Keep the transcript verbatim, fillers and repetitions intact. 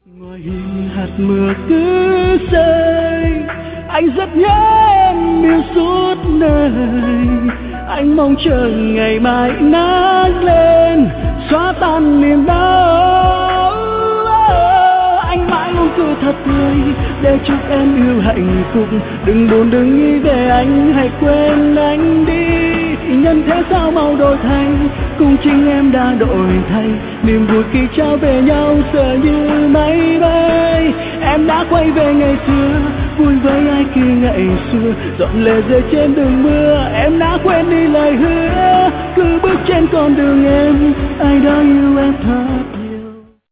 Ngoài hiên hạt mưa cứ rơi, anh rất nhớ em yêu suốt đời. Anh mong chờ ngày mai nắng lên xóa tan niềm đau. Anh mãi luôn cười thật tươi để chúc em yêu hạnh phúc. Đừng buồn đừng nghĩ về anh, hãy quên anh đi. Nhân thế sao mau đổi thay, cùng chính em đã đổi thay. Niềm vui khi trao về nhau giờ như máy bay. Em đã quay về ngày xưa, vui với ai kia ngày xưa. Dọn lệ rơi trên đường mưa, em đã quên đi lời hứa. Cứ bước trên con đường em, ai đó yêu em thật